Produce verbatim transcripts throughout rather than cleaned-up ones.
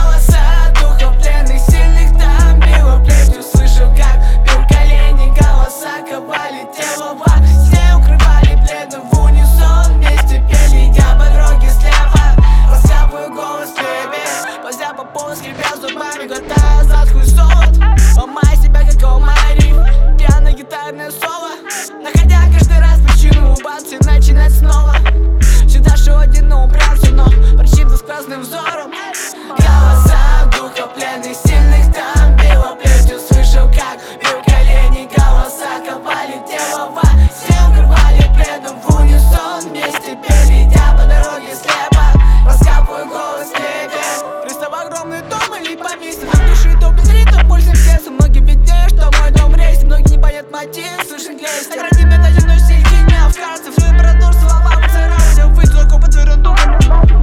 Голоса духов пленных, сильных там било плетью. Слышал, как бил колени, голоса ковали тело во сне, укрывали бледным в унисон. Вместе пели, идя по дороге слева, раскапываю голос в хлебе. Позя по полу, скрипя зубами, глотая затхлый солод, ломая себя, как алмарий. Пьяное гитарное соло, находя каждый раз причину улыбаться и начинать снова. Всегда шел один, но упрямся, но причина с красным взором. Голоса духов пленных, сильных там било плетью. Слышал, как бил колени, голоса ковали тело во сне, укрывали пледом в унисон. Вместе пели, идя по дороге слепо, раскапываю голос в хлебе. Христов огромный дом или поместье, от души до без ритма, пульсом сердца. Многим виднее, что мой дом рейс, многие не понят мотив, слышен лезть. Ради меня на земной середине, а вкратце всю императур слова поцарапали. Высоко под сырым духом,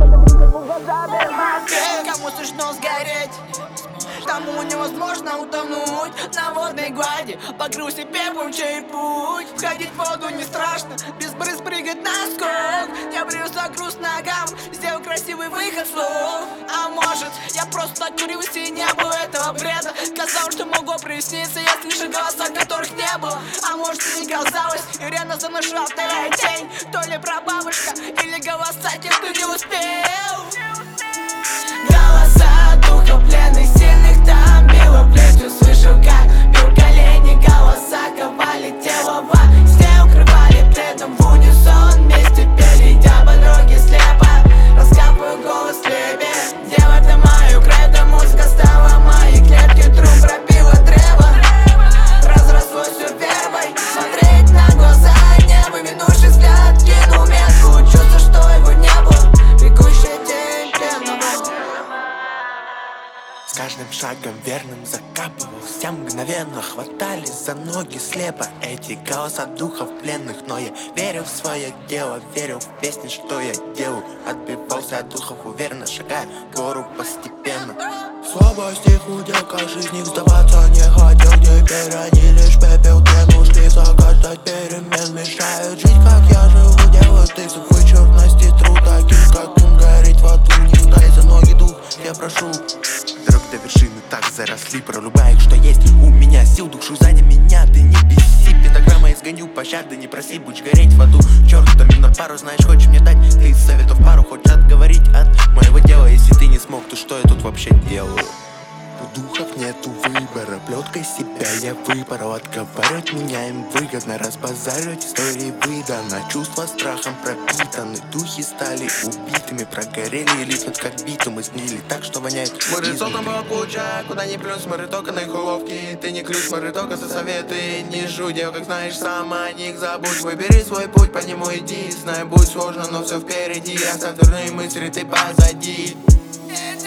кому смешно сгореть, тому невозможно утонуть на водной глади. Покрылся пеплом чей путь, входить в воду не страшно, без брызг прыгать на скок. Я привезла груз ногам, сделал красивый выход слов. А может, я просто окурился и не было этого бреда. Казалось, что могло присниться, я слышу голоса, которых не было. А может, и не казалось, и рядом со мной шла вторая тень. То ли прабабушка, или голоса тех, кто не успел. Голоса духов пленных, сильных там било плетью. Слышал, как бил колени, голоса ковали тело во сне, укрывали пледом в унисон. Вместе пели, идя по дороге слепо, раскапываю голос в хлебе. Дело ты мою кредо, музыка стала моей клетки. Трум пробила древо, разрослось все вербой. Смотреть на глаза небо, минувший взгляд кинул метку. Чувство, что его не было, бегущая тень пленного. С каждым шагом верным закапывался мгновенно, хватались за ноги слепо эти голоса духов пленных. Но я верил в свое дело, верил в песни, что я делаю. Отбивался от духов уверенно, шагая гору постепенно. Слабость их уделка, жизнь их сдаваться не хотел. Теперь они лишь пепел, тем ушли загаждать перемен. Мешают жить, как я живу, делают их звук черности. Тру таким, как им, гореть в аду. Не стай за ноги, дух, я прошу. Дорог до вершины так заросли, прорубая их, что есть у меня сил. Душу сзади меня, ты не беси. Пентаграмма изгоню, пощады не проси. Будешь гореть в аду, черт, на пару. Знаешь, хочешь мне дать ты из советов пару. Хочешь отговорить от моего дела. Если ты не смог, то что я тут вообще делаю? У духов нету выбора, плеткой себя я выпорол. Отговаривать меня им выгодно, разбазаривать истории выдано. Чувства страхом пропитаны, духи стали убитыми. Прогорели и липнут как битум, и сгнили так, что воняет. Смотри, там была куча, куда ни плюнь, смотри только на их уловки. Ты не ключ, смотри только за советы. Не жуй, дел, как знаешь, сам о них забудь. Выбери свой путь, по нему иди. Знаю, будет сложно, но все впереди. Оставь дурные мысли, ты позади.